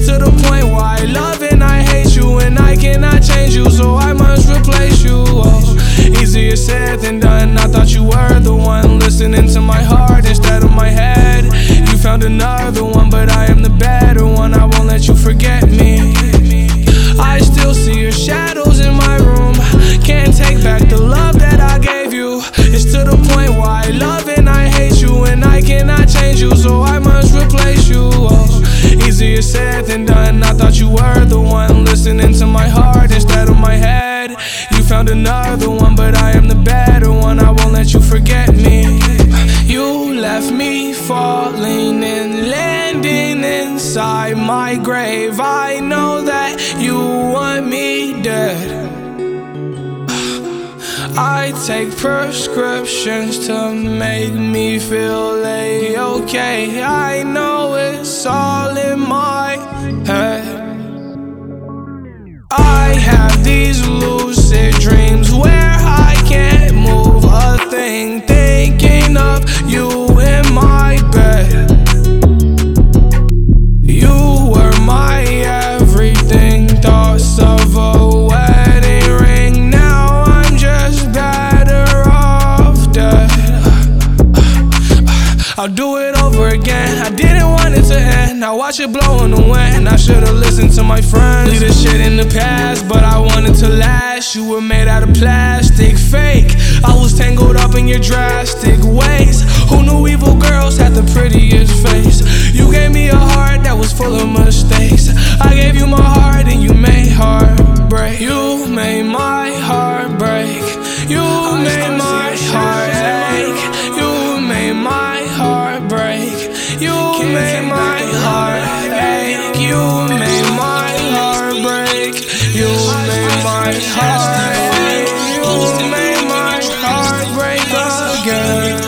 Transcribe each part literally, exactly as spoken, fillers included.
to the point why I love and I hate you, and I cannot change you, so I must replace you. Oh, easier said than done. I thought you were the one listening to my heart instead of my head. You found another one, but I am the better one. I won't let you forget me. I still see your shadows in my room. Can't take back the love that I gave you. It's to the point why I love and I hate you, and I cannot change you, so I must replace you. Oh, easier said than done. I thought you were the one listening to my heart instead of my head. You found another one, but I am the better one. I won't let you forget me. You left me falling and landing inside my grave. I know that you want me dead. I take prescriptions to make me feel A-okay. I know it's all in my head. I have these lucid dreams where I can't move a thing, thinking of you in my bed. You were my everything, thoughts of a wedding ring. Now I'm just better off dead. I'll do it over again. I didn't want it to end. I watch it blow in the wind. I should've listened to my friends. Leave this shit in the past, but I wanted to last. You were made out of plastic, fake. I was tangled up in your drastic ways. Who knew evil girls had the prettiest face? You gave me a heart that was full of mistakes. I gave you my heart and you made heartbreak. You made my heart break. You made my heart ache. You made my heart break. You made my heart ache. You made my heart break. You made my heart ache. You made my heart break again.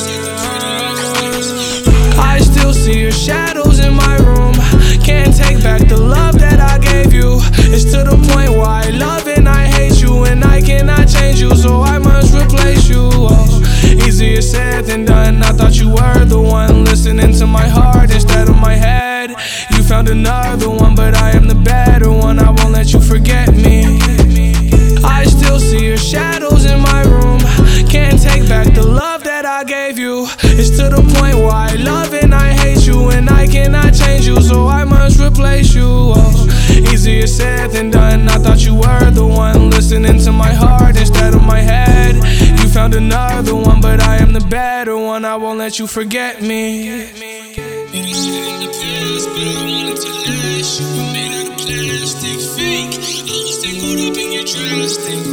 I still see your shadows in my room. Can't take back the love that I gave you. It's to the point why I love and I hate you, and I cannot change you, so I must replace you. Oh, easier said than done. I thought you were the one listening to my heart instead of my head. You found another one, but I am the better one. I won't let you forget me. I still see your shadows in my room. Can't take back the love that I gave you. It's to the point why I love and I hate you, and I cannot change you, so I must replace you. Oh, easier said than done. I thought you were the one listening to my heart instead of my head. You found another one, but I am the better one. I won't let you forget me. Plastic, fake. I was tangled up in your drastic